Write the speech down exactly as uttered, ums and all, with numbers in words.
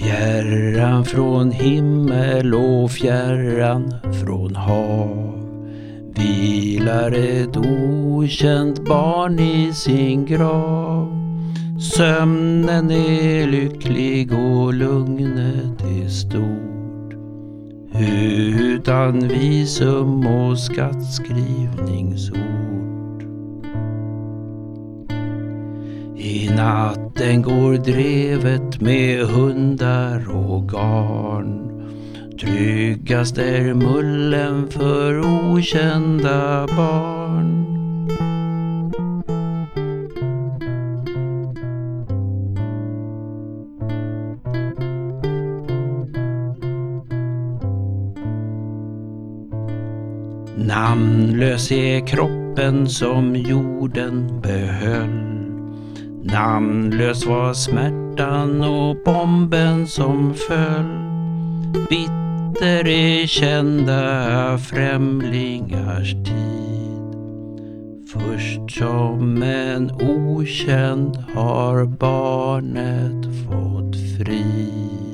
Fjärran från himmel och fjärran från hav vilar ett okänt barn i sin grav. Sömnen är lycklig och lugnet är stort, utan visum och skattskrivningsort. I natten går drevet med hundar och garn. Tryggast är mullen för okända barn. Namnlös är kroppen som jorden behöll. Namnlös var smärtan och bomben som föll. Bitter är kända främlingars tid. Först som en okänd har barnet fått frid.